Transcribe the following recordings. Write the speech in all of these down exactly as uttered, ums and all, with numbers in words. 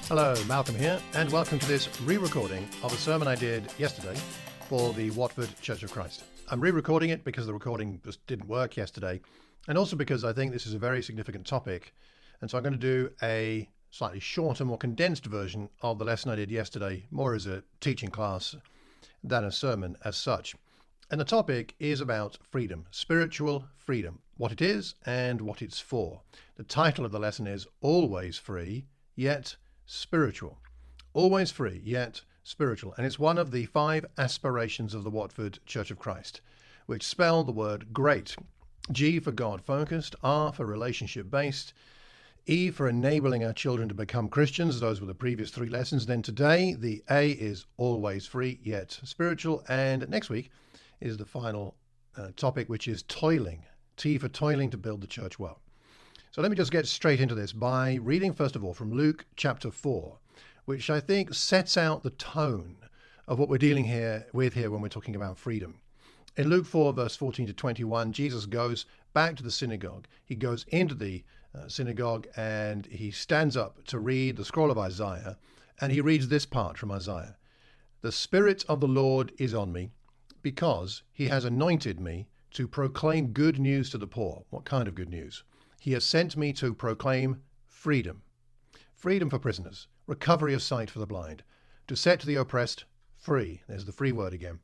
Hello, Malcolm here, and welcome to this re-recording of a sermon I did yesterday for the Watford Church of Christ. I'm re-recording it because the recording just didn't work yesterday, and also because I think this is a very significant topic, and so I'm going to do a slightly shorter, more condensed version of the lesson I did yesterday, more as a teaching class than a sermon as such. And the topic is about freedom, spiritual freedom, what it is and what it's for. The title of the lesson is Always Free, Yet Spiritual. Always free, yet spiritual. And it's one of the five aspirations of the Watford Church of Christ, which spell the word great. G for God-focused, R for relationship-based, E for enabling our children to become Christians. Those were the previous three lessons. Then today, the A is always free, yet spiritual. And next week is the final uh, topic, which is toiling. T for toiling to build the church well. So let me just get straight into this by reading, first of all, from Luke chapter four, which I think sets out the tone of what we're dealing here with here when we're talking about freedom. In Luke four, verse fourteen to twenty-one, Jesus goes back to the synagogue. He goes into the uh, synagogue and he stands up to read the scroll of Isaiah, and he reads this part from Isaiah. The Spirit of the Lord is on me, because he has anointed me to proclaim good news to the poor. What kind of good news? He has sent me to proclaim freedom. Freedom for prisoners, recovery of sight for the blind, to set the oppressed free. There's the free word again.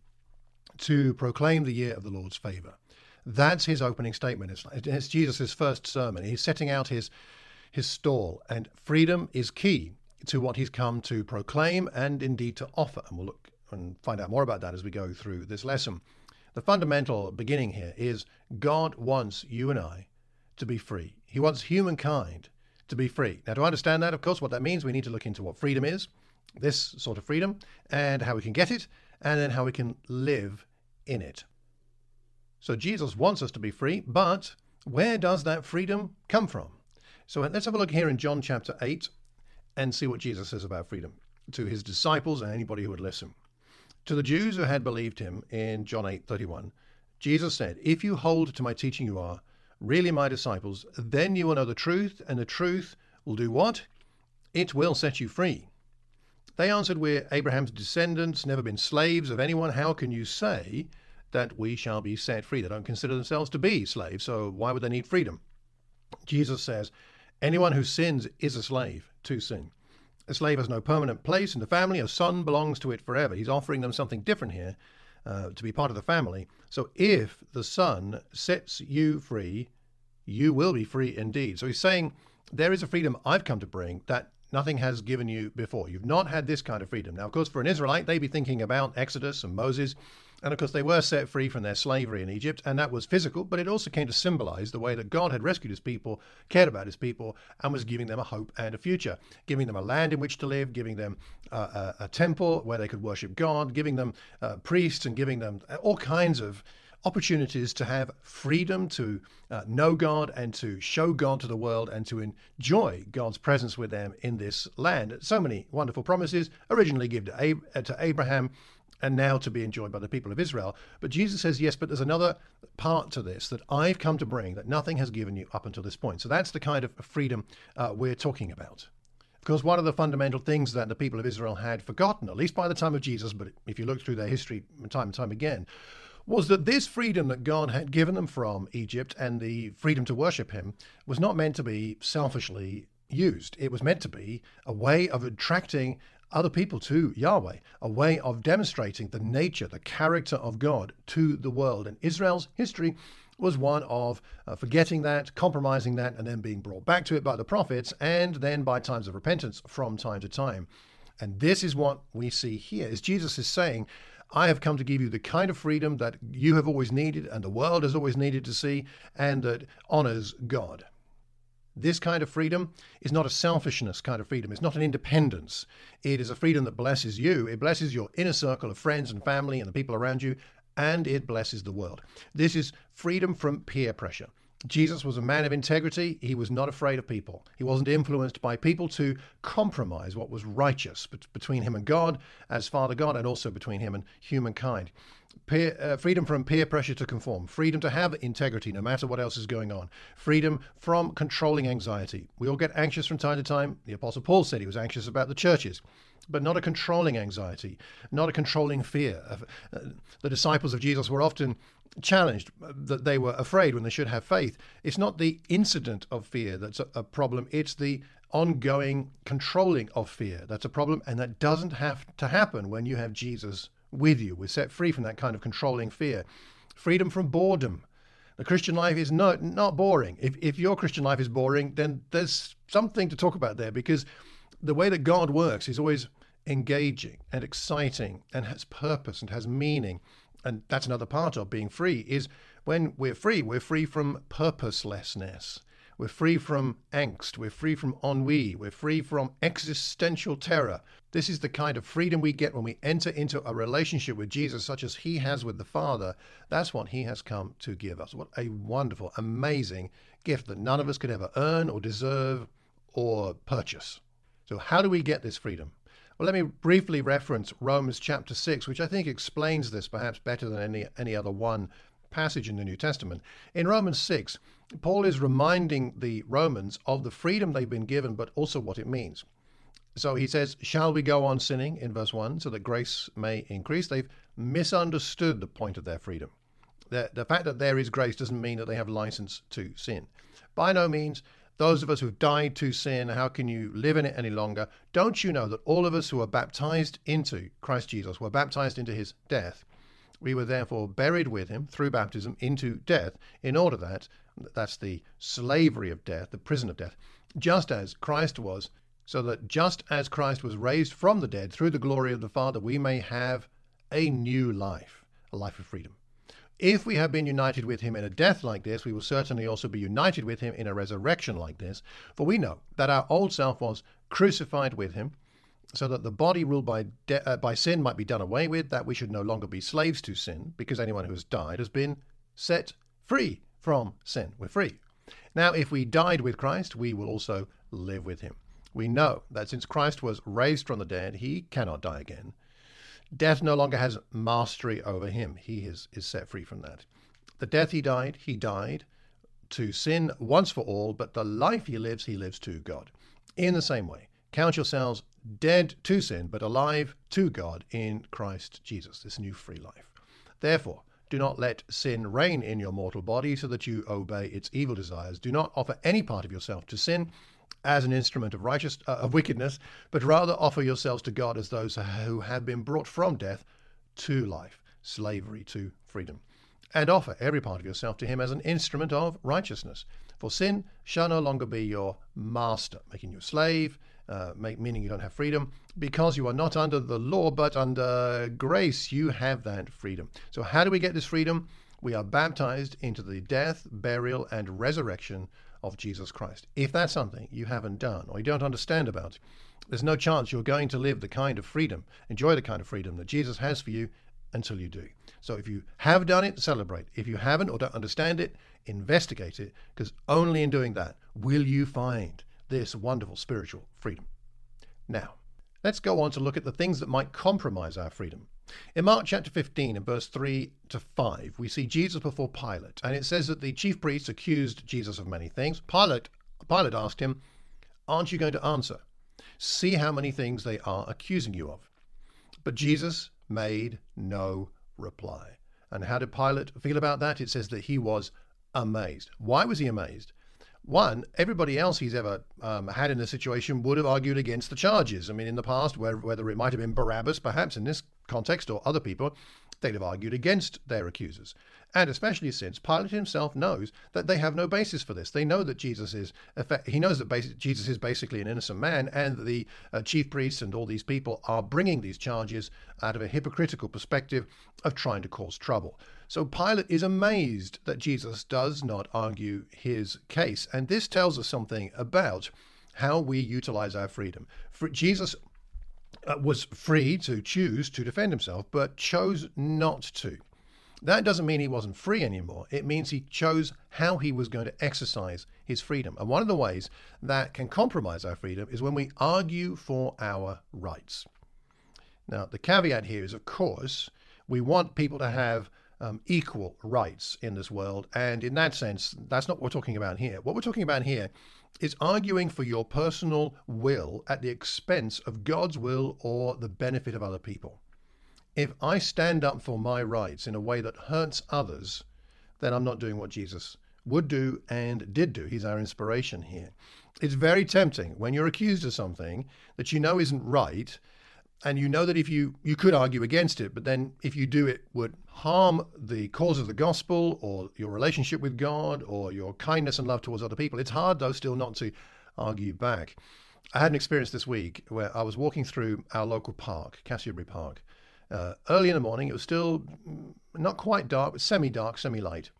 To proclaim the year of the Lord's favor. That's his opening statement. It's, it's Jesus' first sermon. He's setting out his, his stall, and freedom is key to what he's come to proclaim and indeed to offer. And we'll look and find out more about that as we go through this lesson. The fundamental beginning here is God wants you and I to be free. He wants humankind to be free. Now, to understand that, of course, what that means, we need to look into what freedom is, this sort of freedom, and how we can get it, and then how we can live in it. So Jesus wants us to be free, but where does that freedom come from? So let's have a look here in John chapter eight and see what Jesus says about freedom to his disciples and anybody who would listen. To the Jews who had believed him in John eight thirty-one, Jesus said, "If you hold to my teaching, you are really my disciples, then you will know the truth, and the truth will do what? It will set you free." They answered, "We're Abraham's descendants, never been slaves of anyone. How can you say that we shall be set free?" They don't consider themselves to be slaves, so why would they need freedom? Jesus says, "Anyone who sins is a slave to sin. A slave has no permanent place in the family. A son belongs to it forever." He's offering them something different here, uh, to be part of the family. So if the son sets you free, you will be free indeed. So he's saying there is a freedom I've come to bring that nothing has given you before. You've not had this kind of freedom. Now, of course, for an Israelite, they'd be thinking about Exodus and Moses. And of course, they were set free from their slavery in Egypt, and that was physical, but it also came to symbolize the way that God had rescued his people, cared about his people, and was giving them a hope and a future, giving them a land in which to live, giving them uh, a, a temple where they could worship God, giving them uh, priests, and giving them all kinds of opportunities to have freedom to uh, know God and to show God to the world and to enjoy God's presence with them in this land. So many wonderful promises, originally given to, Ab- uh, to Abraham, and now to be enjoyed by the people of Israel. But Jesus says, yes, but there's another part to this that I've come to bring that nothing has given you up until this point. So that's the kind of freedom uh, we're talking about. Of course, one of the fundamental things that the people of Israel had forgotten, at least by the time of Jesus, but if you look through their history time and time again, was that this freedom that God had given them from Egypt and the freedom to worship him was not meant to be selfishly used. It was meant to be a way of attracting other people to Yahweh, a way of demonstrating the nature, the character of God to the world. And Israel's history was one of uh, forgetting that, compromising that, and then being brought back to it by the prophets, and then by times of repentance from time to time. And this is what we see here, is Jesus is saying, I have come to give you the kind of freedom that you have always needed and the world has always needed to see, and that honors God. This kind of freedom is not a selfishness kind of freedom. It's not an independence. It is a freedom that blesses you. It blesses your inner circle of friends and family and the people around you, and it blesses the world. This is freedom from peer pressure. Jesus was a man of integrity. He was not afraid of people. He wasn't influenced by people to compromise what was righteous between him and God as Father God, and also between him and humankind. Peer, uh, freedom from peer pressure to conform, freedom to have integrity no matter what else is going on, freedom from controlling anxiety. We all get anxious from time to time. The Apostle Paul said he was anxious about the churches, but not a controlling anxiety, not a controlling fear. Uh, the disciples of Jesus were often challenged that they were afraid when they should have faith. It's not the incident of fear that's a, a problem, it's the ongoing controlling of fear that's a problem, and that doesn't have to happen when you have Jesus with you. We're set free from that kind of controlling fear. Freedom from boredom. The Christian life is not, not boring. If, if your Christian life is boring, then there's something to talk about there, because the way that God works is always engaging and exciting and has purpose and has meaning. And that's another part of being free, is when we're free, we're free from purposelessness. We're free from angst. We're free from ennui. We're free from existential terror. This is the kind of freedom we get when we enter into a relationship with Jesus, such as he has with the Father. That's what he has come to give us. What a wonderful, amazing gift that none of us could ever earn or deserve or purchase. So how do we get this freedom? Well, let me briefly reference Romans chapter six, which I think explains this perhaps better than any, any other one passage in the New Testament. In Romans six, Paul is reminding the Romans of the freedom they've been given, but also what it means. So he says, shall we go on sinning, in verse one, so that grace may increase? They've misunderstood the point of their freedom. The, the fact that there is grace doesn't mean that they have license to sin. By no means. Those of us who've died to sin, how can you live in it any longer? Don't you know that all of us who are baptized into Christ Jesus were baptized into his death? We were therefore buried with him through baptism into death, in order that, that's the slavery of death, the prison of death, just as Christ was, so that just as Christ was raised from the dead through the glory of the Father, we may have a new life, a life of freedom. If we have been united with him in a death like this, we will certainly also be united with him in a resurrection like this. For we know that our old self was crucified with him, so that the body ruled by de- uh, by sin might be done away with, that we should no longer be slaves to sin, because anyone who has died has been set free from sin. We're free. Now, if we died with Christ, we will also live with him. We know that since Christ was raised from the dead, he cannot die again. Death no longer has mastery over him. He is, is set free from that. The death he died, he died to sin once for all, but the life he lives, he lives to God. In the same way, count yourselves dead to sin, but alive to God in Christ Jesus, this new free life. Therefore, do not let sin reign in your mortal body so that you obey its evil desires. Do not offer any part of yourself to sin as an instrument of righteous uh, of wickedness, but rather offer yourselves to God as those who have been brought from death to life, slavery to freedom. And offer every part of yourself to him as an instrument of righteousness. For sin shall no longer be your master, making you a slave, uh, make, meaning you don't have freedom. Because you are not under the law, but under grace, you have that freedom. So how do we get this freedom? We are baptized into the death, burial, and resurrection of Jesus Christ. If that's something you haven't done or you don't understand about, there's no chance you're going to live the kind of freedom, enjoy the kind of freedom that Jesus has for you until you do. So if you have done it, celebrate. If you haven't or don't understand it, investigate it, because only in doing that will you find this wonderful spiritual freedom. Now, let's go on to look at the things that might compromise our freedom. In Mark chapter fifteen, in verse three to five, we see Jesus before Pilate, and it says that the chief priests accused Jesus of many things. Pilate, Pilate asked him, "Aren't you going to answer? See how many things they are accusing you of." But Jesus made no reply. And how did Pilate feel about that? It says that he was amazed. Why was he amazed? One, everybody else he's ever um, had in this situation would have argued against the charges. I mean, in the past, where, whether it might have been Barabbas, perhaps in this context, or other people, they'd have argued against their accusers. And especially since Pilate himself knows that they have no basis for this. They know that Jesus is, he knows that Jesus is basically an innocent man, and the uh, chief priests and all these people are bringing these charges out of a hypocritical perspective of trying to cause trouble. So Pilate is amazed that Jesus does not argue his case. And this tells us something about how we utilize our freedom. For Jesus uh, was free to choose to defend himself, but chose not to. That doesn't mean he wasn't free anymore. It means he chose how he was going to exercise his freedom. And one of the ways that can compromise our freedom is when we argue for our rights. Now, the caveat here is, of course, We want people to have um, equal rights in this world. And in that sense, that's not what we're talking about here. What we're talking about here is arguing for your personal will at the expense of God's will or the benefit of other people. If I stand up for my rights in a way that hurts others, then I'm not doing what Jesus would do and did do. He's our inspiration here. It's very tempting when you're accused of something that you know isn't right, and you know that if you, you could argue against it, but then if you do it would harm the cause of the gospel or your relationship with God or your kindness and love towards other people. It's hard, though, still not to argue back. I had an experience this week where I was walking through our local park, Castleberry Park. Uh, early in the morning, it was still not quite dark, but semi-dark, semi-light.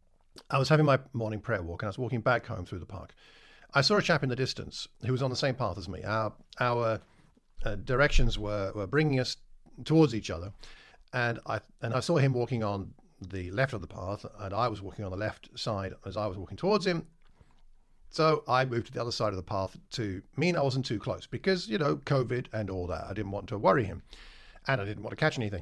I was having my morning prayer walk, and I was walking back home through the park. I saw a chap in the distance who was on the same path as me. Our our uh, directions were, were bringing us towards each other, and I and I saw him walking on the left of the path, and I was walking on the left side as I was walking towards him. So I moved to the other side of the path to mean I wasn't too close because, you know, COVID and all that. I didn't want to worry him, and I didn't want to catch anything.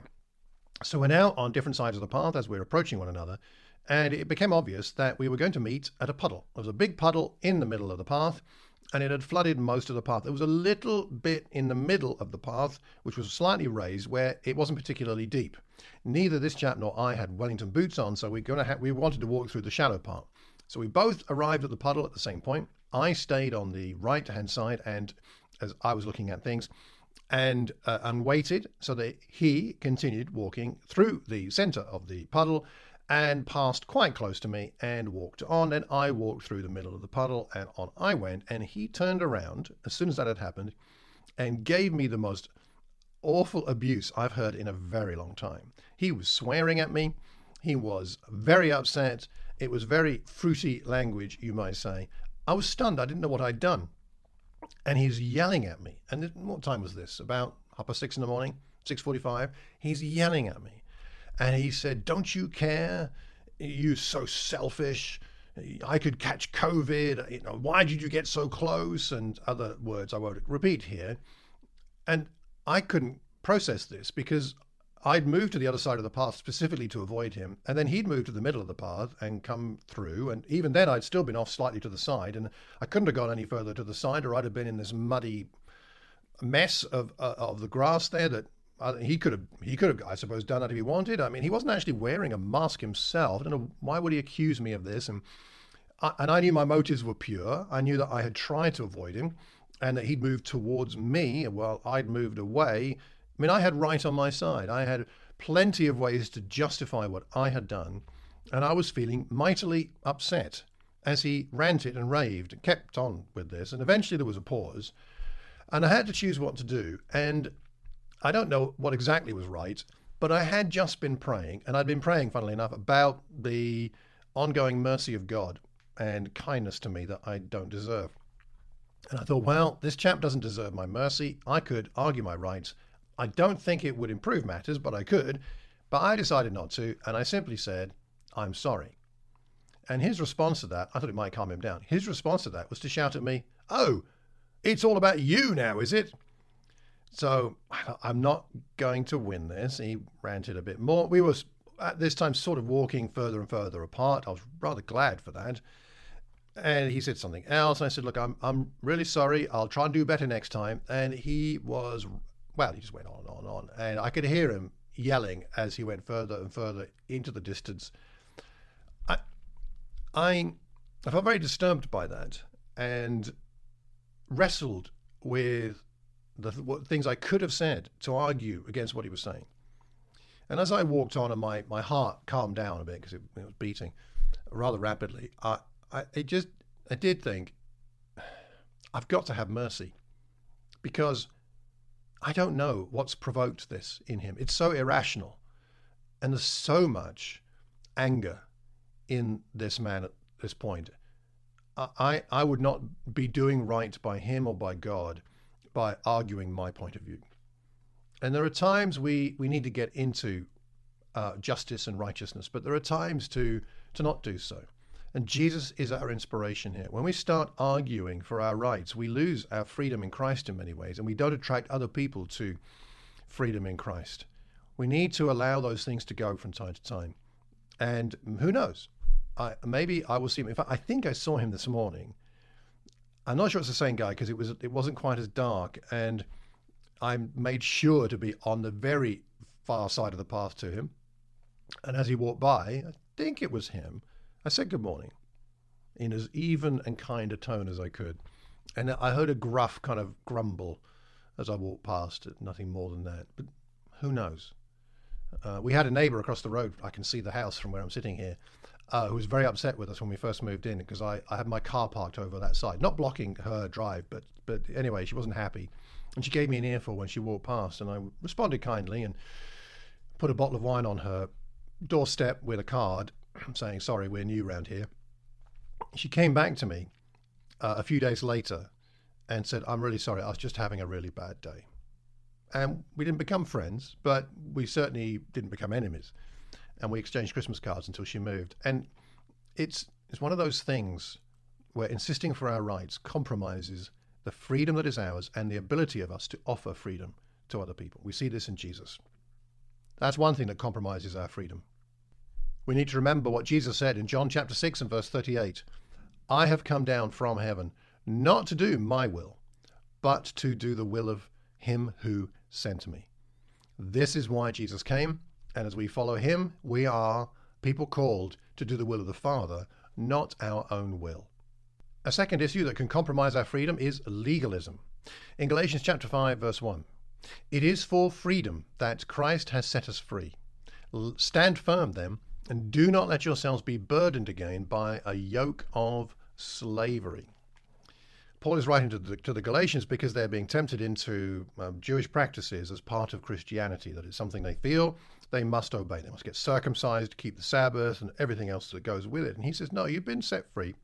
So we're now on different sides of the path as we're approaching one another. And it became obvious that we were going to meet at a puddle. There was a big puddle in the middle of the path, and it had flooded most of the path. There was a little bit in the middle of the path, which was slightly raised, where it wasn't particularly deep. Neither this chap nor I had Wellington boots on, so we're going to have, we wanted to walk through the shallow part. So we both arrived at the puddle at the same point. I stayed on the right-hand side, and as I was looking at things, and uh, and waited so that he continued walking through the center of the puddle and passed quite close to me and walked on, and I walked through the middle of the puddle, and on I went, and he turned around as soon as that had happened and gave me the most awful abuse I've heard in a very long time. He was swearing at me. He was very upset. It was very fruity language, you might say. I was stunned. I didn't know what I'd done. And he's yelling at me. And what time was this? About half past six in the morning, six forty-five. He's yelling at me. And he said, "Don't you care? You're so selfish. I could catch COVID. You know, why did you get so close?" And other words I won't repeat here. And I couldn't process this because I'd moved to the other side of the path specifically to avoid him. And then he'd moved to the middle of the path and come through. And even then I'd still been off slightly to the side. And I couldn't have gone any further to the side, or I'd have been in this muddy mess of uh, of the grass there that Uh, he could have, he could have, I suppose, done that if he wanted. I mean, he wasn't actually wearing a mask himself. I don't know, why would he accuse me of this? And I, and I knew my motives were pure. I knew that I had tried to avoid him and that he'd moved towards me while I'd moved away. I mean, I had right on my side. I had plenty of ways to justify what I had done. And I was feeling mightily upset as he ranted and raved and kept on with this. And eventually there was a pause. And I had to choose what to do. And I don't know what exactly was right, but I had just been praying, and I'd been praying, funnily enough, about the ongoing mercy of God and kindness to me that I don't deserve. And I thought, well, this chap doesn't deserve my mercy. I could argue my rights. I don't think it would improve matters, but I could. But I decided not to, and I simply said, "I'm sorry." And his response to that, I thought it might calm him down. His response to that was to shout at me, "Oh, it's all about you now, is it?" So I'm not going to win this. He ranted a bit more. We were at this time sort of walking further and further apart. I was rather glad for that. And he said something else. And I said, "Look, I'm I'm really sorry. I'll try and do better next time." And he was, well, he just went on and on and on. And I could hear him yelling as he went further and further into the distance. I, I, I felt very disturbed by that and wrestled with the what, things I could have said to argue against what he was saying. And as I walked on and my, my heart calmed down a bit because it, it was beating rather rapidly, I, I it just I did think, I've got to have mercy, because I don't know what's provoked this in him. It's so irrational, and there's so much anger in this man at this point. I I would not be doing right by him or by God by arguing my point of view. And there are times we, we need to get into uh, justice and righteousness, but there are times to, to not do so. And Jesus is our inspiration here. When we start arguing for our rights, we lose our freedom in Christ in many ways, and we don't attract other people to freedom in Christ. We need to allow those things to go from time to time. And who knows? I, maybe I will see him. In fact, I think I saw him this morning. I'm not sure it's the same guy because it was it wasn't quite as dark, and I made sure to be on the very far side of the path to him. And as he walked by, I think it was him, I said good morning in as even and kind a tone as I could. And I heard a gruff kind of grumble as I walked past, nothing more than that. But who knows? Uh, we had a neighbour across the road, I can see the house from where I'm sitting here, uh, who was very upset with us when we first moved in because I, I had my car parked over that side, not blocking her drive, but but anyway, she wasn't happy. And she gave me an earful when she walked past, and I responded kindly and put a bottle of wine on her doorstep with a card saying, sorry, we're new around here. She came back to me uh, a few days later and said, I'm really sorry, I was just having a really bad day. And we didn't become friends, but we certainly didn't become enemies. And we exchanged Christmas cards until she moved. And it's it's one of those things where insisting for our rights compromises the freedom that is ours and the ability of us to offer freedom to other people. We see this in Jesus. That's one thing that compromises our freedom. We need to remember what Jesus said in John chapter six and verse thirty-eight. I have come down from heaven, not to do my will, but to do the will of him who sent me. This is why Jesus came, and as we follow him, we are people called to do the will of the Father, not our own will. A second issue that can compromise our freedom is legalism. In Galatians chapter five, verse one, it is for freedom that Christ has set us free. Stand firm then, and do not let yourselves be burdened again by a yoke of slavery. Paul is writing to the, to the Galatians because they're being tempted into um, Jewish practices as part of Christianity, that it's something they feel they must obey. They must get circumcised, keep the Sabbath, and everything else that goes with it. And he says, no, you've been set free.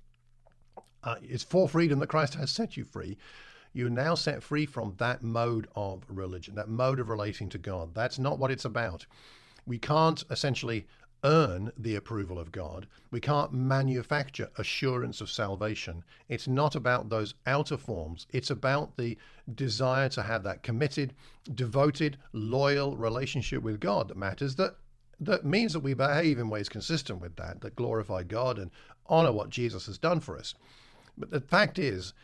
Uh, it's for freedom that Christ has set you free. You're now set free from that mode of religion, that mode of relating to God. That's not what it's about. We can't essentially earn the approval of God. We can't manufacture assurance of salvation. It's not about those outer forms. It's about the desire to have that committed, devoted, loyal relationship with God that matters, that that means that we behave in ways consistent with that, that glorify God and honor what Jesus has done for us. But the fact is,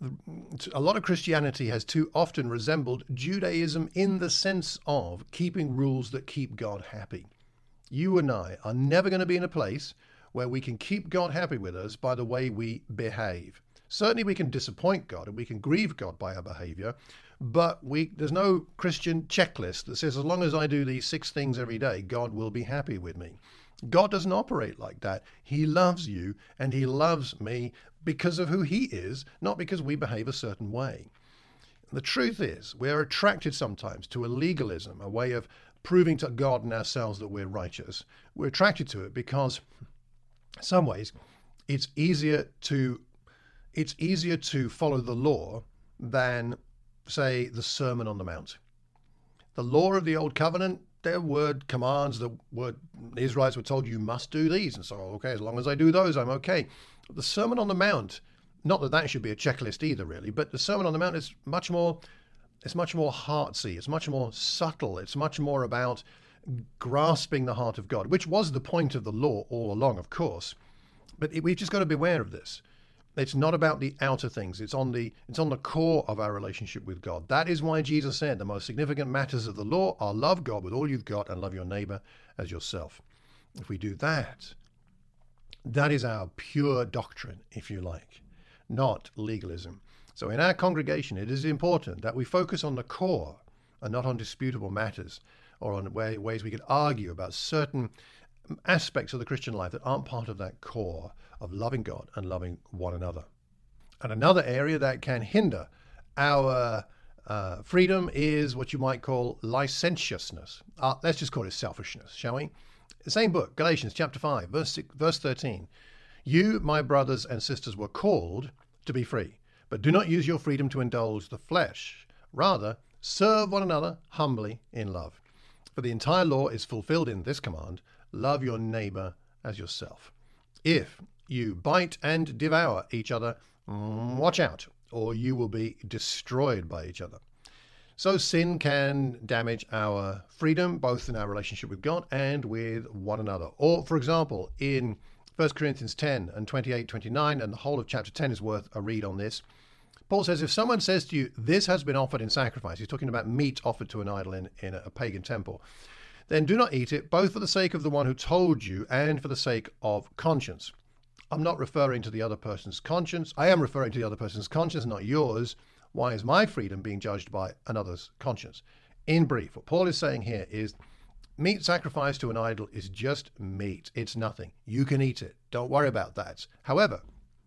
a lot of Christianity has too often resembled Judaism in the sense of keeping rules that keep God happy. You and I are never going to be in a place where we can keep God happy with us by the way we behave. Certainly we can disappoint God and we can grieve God by our behavior, but we there's no Christian checklist that says as long as I do these six things every day, God will be happy with me. God doesn't operate like that. He loves you and he loves me because of who he is, not because we behave a certain way. The truth is, we are attracted sometimes to a legalism, a way of proving to God and ourselves that we're righteous. We're attracted to it because, in some ways, it's easier to it's easier to follow the law than, say, the Sermon on the Mount. The law of the Old Covenant, their word commands, the word the Israelites were told you must do these, and so okay, as long as I do those, I'm okay. The Sermon on the Mount, not that that should be a checklist either, really, but the Sermon on the Mount is much more. It's much more heartsy. It's much more subtle. It's much more about grasping the heart of God, which was the point of the law all along, of course. But it, we've just got to be aware of this. It's not about the outer things. It's on the it's on the core of our relationship with God. That is why Jesus said the most significant matters of the law are love God with all you've got and love your neighbor as yourself. If we do that, that is our pure doctrine, if you like, not legalism. So in our congregation, it is important that we focus on the core and not on disputable matters or on ways we could argue about certain aspects of the Christian life that aren't part of that core of loving God and loving one another. And another area that can hinder our uh, freedom is what you might call licentiousness. Uh, let's just call it selfishness, shall we? The same book, Galatians chapter five, verse six, verse thirteen. You, my brothers and sisters, were called to be free. But do not use your freedom to indulge the flesh. Rather, serve one another humbly in love. For the entire law is fulfilled in this command, love your neighbor as yourself. If you bite and devour each other, watch out, or you will be destroyed by each other. So sin can damage our freedom, both in our relationship with God and with one another. Or, for example, in First Corinthians ten and twenty-eight, twenty-nine, and the whole of chapter ten is worth a read on this, Paul says, if someone says to you, this has been offered in sacrifice, he's talking about meat offered to an idol in, in a pagan temple, then do not eat it, both for the sake of the one who told you and for the sake of conscience. I'm not referring to the other person's conscience. I am referring to the other person's conscience, not yours. Why is my freedom being judged by another's conscience? In brief, what Paul is saying here is meat sacrificed to an idol is just meat. It's nothing. You can eat it. Don't worry about that. However,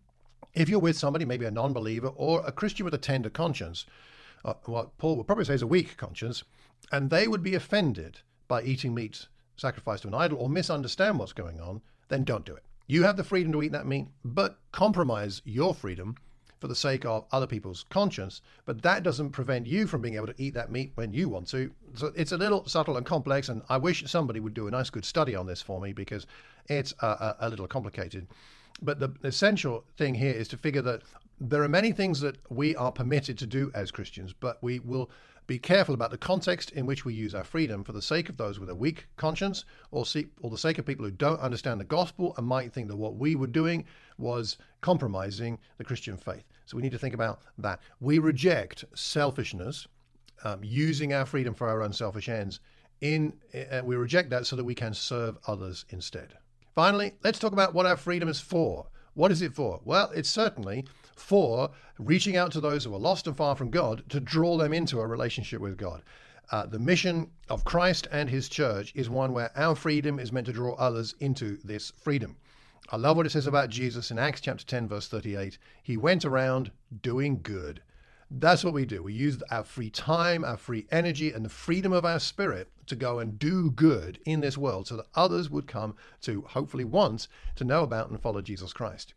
if you're with somebody, maybe a non-believer or a Christian with a tender conscience, uh, what Paul would probably say is a weak conscience, and they would be offended by eating meat sacrificed to an idol or misunderstand what's going on, then don't do it. You have the freedom to eat that meat, but compromise your freedom for the sake of other people's conscience, but that doesn't prevent you from being able to eat that meat when you want to. So it's a little subtle and complex, and I wish somebody would do a nice good study on this for me because it's a, a, a little complicated. But the essential thing here is to figure that there are many things that we are permitted to do as Christians, but we will be careful about the context in which we use our freedom for the sake of those with a weak conscience or, see, or the sake of people who don't understand the gospel and might think that what we were doing was compromising the Christian faith. So we need to think about that. We reject selfishness, um, using our freedom for our own selfish ends. In uh, we reject that so that we can serve others instead. Finally, let's talk about what our freedom is for. What is it for? Well, it's certainly for reaching out to those who are lost and far from God to draw them into a relationship with God. Uh, the mission of Christ and his church is one where our freedom is meant to draw others into this freedom. I love what it says about Jesus in Acts chapter ten, verse thirty-eight. He went around doing good. That's what we do. We use our free time, our free energy, and the freedom of our spirit to go and do good in this world so that others would come to hopefully want to know about and follow Jesus Christ.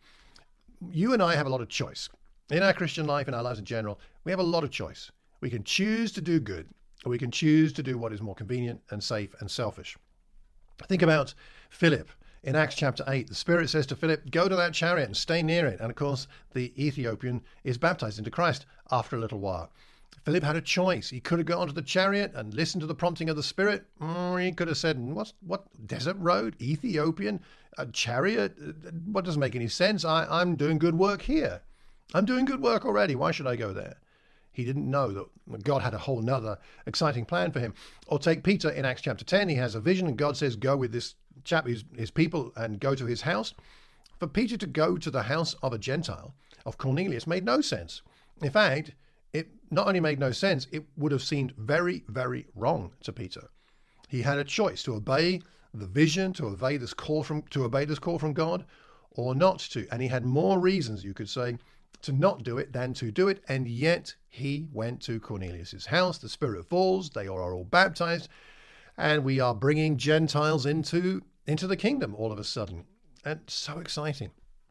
You and I have a lot of choice. In our Christian life, in our lives in general, we have a lot of choice. We can choose to do good, or we can choose to do what is more convenient and safe and selfish. Think about Philip. In Acts chapter eight, the Spirit says to Philip, go to that chariot and stay near it. And of course, the Ethiopian is baptized into Christ after a little while. Philip had a choice. He could have gone to the chariot and listened to the prompting of the Spirit. Or he could have said, what, what desert road, Ethiopian, a chariot? What doesn't make any sense? I, I'm doing good work here. I'm doing good work already. Why should I go there? He didn't know that God had a whole nother exciting plan for him. Or take Peter in Acts chapter ten. He has a vision and God says, go with this chap, his, his people, and go to his house. For Peter to go to the house of a Gentile, of Cornelius, made no sense. In fact, it not only made no sense, it would have seemed very, very wrong to Peter. He had a choice to obey the vision, to obey this call from to obey this call from God, or not to. And he had more reasons, you could say, to not do it than to do it. And yet he went to Cornelius's house. The Spirit falls. They are all baptized. And we are bringing Gentiles into, into the kingdom all of a sudden. And so exciting.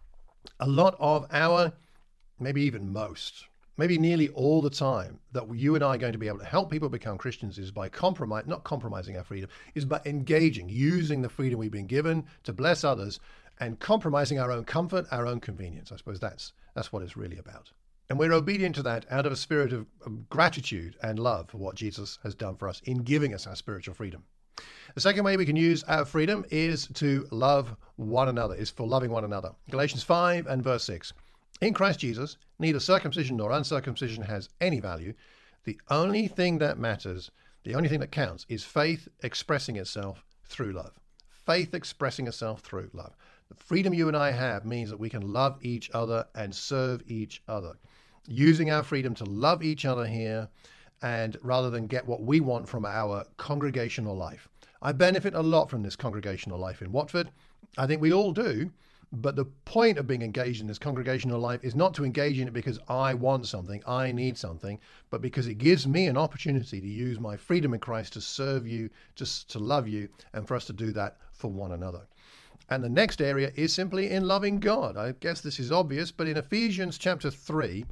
A lot of our, maybe even most, maybe nearly all the time that you and I are going to be able to help people become Christians is by compromise, not compromising our freedom, is by engaging, using the freedom we've been given to bless others and compromising our own comfort, our own convenience. I suppose that's, that's what it's really about. And we're obedient to that out of a spirit of, of gratitude and love for what Jesus has done for us in giving us our spiritual freedom. The second way we can use our freedom is to love one another, is for loving one another. Galatians five and verse six. In Christ Jesus, neither circumcision nor uncircumcision has any value. The only thing that matters, the only thing that counts, is faith expressing itself through love. Faith expressing itself through love. The freedom you and I have means that we can love each other and serve each other. Using our freedom to love each other here, and rather than get what we want from our congregational life. I benefit a lot from this congregational life in Watford. I think we all do. But the point of being engaged in this congregational life is not to engage in it because I want something, I need something, but because it gives me an opportunity to use my freedom in Christ to serve you, just to love you, and for us to do that for one another. And the next area is simply in loving God. I guess this is obvious, but in Ephesians chapter three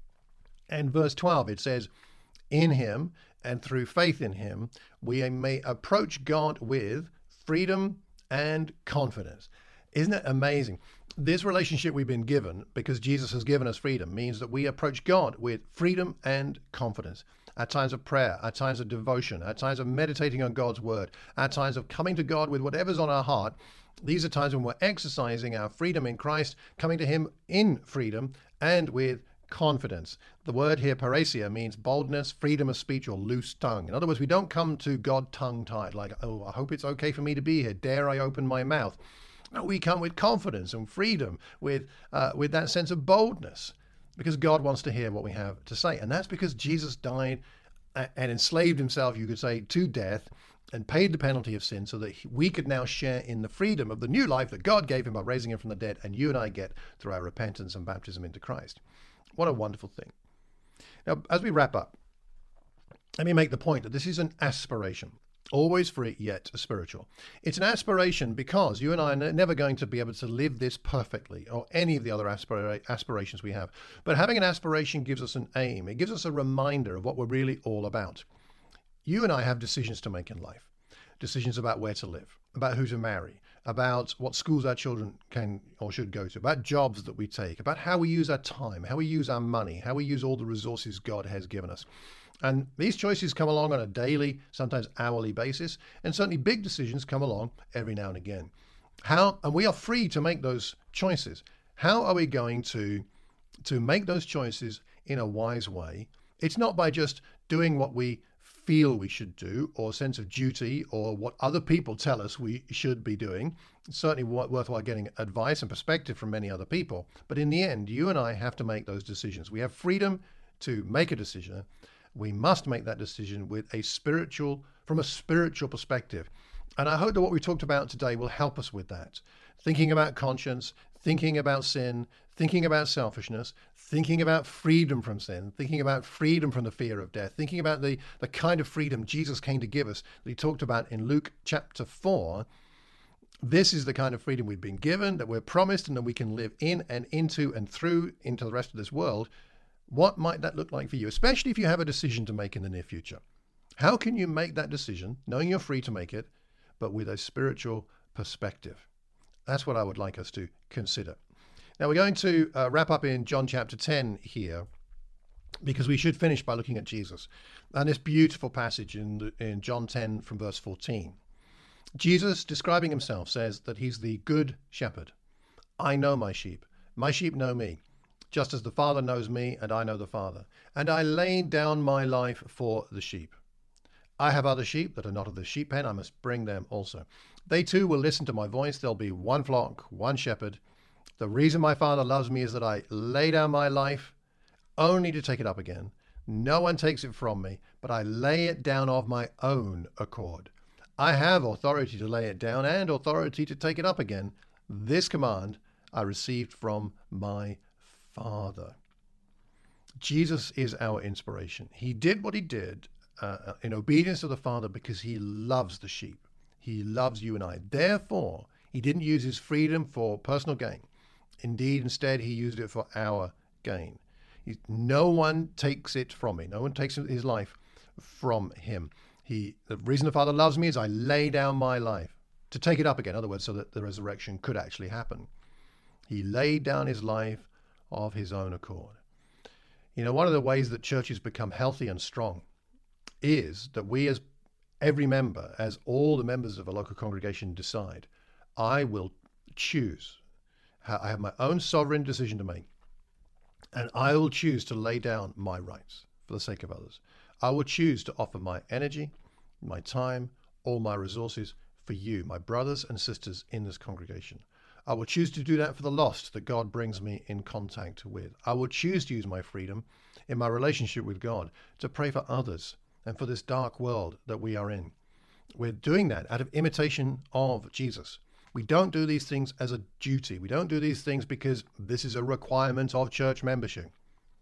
and verse twelve, it says, in him and through faith in him, we may approach God with freedom and confidence. Isn't it amazing? This relationship we've been given, because Jesus has given us freedom, means that we approach God with freedom and confidence. our times of prayer, our times of devotion, our times of meditating on God's word, our times of coming to God with whatever's on our heart. These are times when we're exercising our freedom in Christ, coming to him in freedom and with confidence. The word here, parrhesia, means boldness, freedom of speech, or loose tongue. In other words, we don't come to God tongue-tied, like, oh, I hope it's okay for me to be here. Dare I open my mouth? No, we come with confidence and freedom, with uh, with that sense of boldness, because God wants to hear what we have to say. And that's because Jesus died and enslaved himself, you could say, to death, and paid the penalty of sin so that we could now share in the freedom of the new life that God gave him by raising him from the dead, and you and I get through our repentance and baptism into Christ. What a wonderful thing. Now, as we wrap up, let me make the point that this is an aspiration, always free yet spiritual. It's an aspiration because you and I are never going to be able to live this perfectly, or any of the other aspira- aspirations we have. But having an aspiration gives us an aim. It gives us a reminder of what we're really all about. You and I have decisions to make in life, decisions about where to live, about who to marry, about what schools our children can or should go to, about jobs that we take, about how we use our time, how we use our money, how we use all the resources God has given us. And these choices come along on a daily, sometimes hourly basis, and certainly big decisions come along every now and again. How, and we are free to make those choices. How are we going to, to make those choices in a wise way? It's not by just doing what we feel we should do, or sense of duty, or what other people tell us we should be doing. It's certainly worthwhile getting advice and perspective from many other people. But in the end, you and I have to make those decisions. We have freedom to make a decision. We must make that decision with a spiritual, from a spiritual perspective. And I hope that what we talked about today will help us with that. Thinking about conscience, thinking about sin, thinking about selfishness, thinking about freedom from sin, thinking about freedom from the fear of death, thinking about the, the kind of freedom Jesus came to give us that he talked about in Luke chapter four. This is the kind of freedom we've been given, that we're promised, and that we can live in and into and through into the rest of this world. What might that look like for you, especially if you have a decision to make in the near future? How can you make that decision, knowing you're free to make it, but with a spiritual perspective? That's what I would like us to consider. Now, we're going to uh, wrap up in John chapter ten here, because we should finish by looking at Jesus and this beautiful passage in, the, in John ten from verse fourteen. Jesus, describing himself, says that he's the good shepherd. I know my sheep. My sheep know me, just as the Father knows me and I know the Father. And I lay down my life for the sheep. I have other sheep that are not of the sheep pen. I must bring them also. They too will listen to my voice. There'll be one flock, one shepherd. The reason my Father loves me is that I lay down my life only to take it up again. No one takes it from me, but I lay it down of my own accord. I have authority to lay it down and authority to take it up again. This command I received from my Father. Jesus is our inspiration. He did what he did uh, in obedience to the Father because he loves the sheep. He loves you and I. Therefore, he didn't use his freedom for personal gain. Indeed, instead, he used it for our gain. He, no one takes it from me. No one takes his life from him. He, the reason the Father loves me is I lay down my life to take it up again. In other words, so that the resurrection could actually happen. He laid down his life of his own accord. You know, one of the ways that churches become healthy and strong is that we as every member, as all the members of a local congregation decide, I will choose. I have my own sovereign decision to make, and I will choose to lay down my rights for the sake of others. I will choose to offer my energy, my time, all my resources for you, my brothers and sisters in this congregation. I will choose to do that for the lost that God brings me in contact with. I will choose to use my freedom in my relationship with God to pray for others and for this dark world that we are in. We're doing that out of imitation of Jesus. We don't do these things as a duty. We don't do these things because this is a requirement of church membership.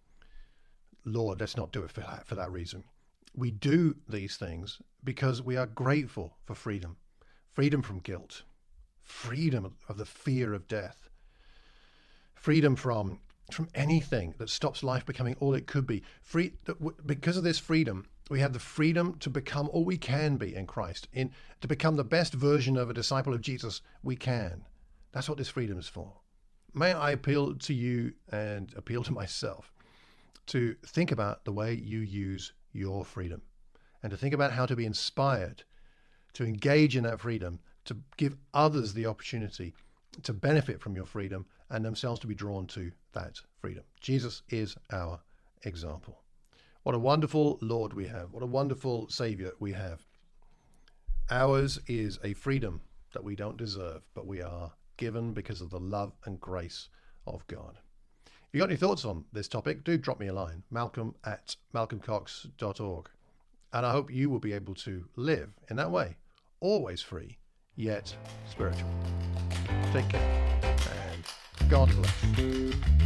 Lord, let's not do it for that, for that reason. We do these things because we are grateful for freedom. Freedom from guilt. Freedom of the fear of death. Freedom from, from anything that stops life becoming all it could be. Free, because of this freedom, we have the freedom to become all we can be in Christ, in to become the best version of a disciple of Jesus we can. That's what this freedom is for. May I appeal to you and appeal to myself to think about the way you use your freedom, and to think about how to be inspired to engage in that freedom, to give others the opportunity to benefit from your freedom and themselves to be drawn to that freedom. Jesus is our example. What a wonderful Lord we have. What a wonderful Savior we have. Ours is a freedom that we don't deserve, but we are given because of the love and grace of God. If you've got any thoughts on this topic, do drop me a line, malcolm at malcolm cox dot org. And I hope you will be able to live in that way, always free, yet spiritual. Take care, and God bless.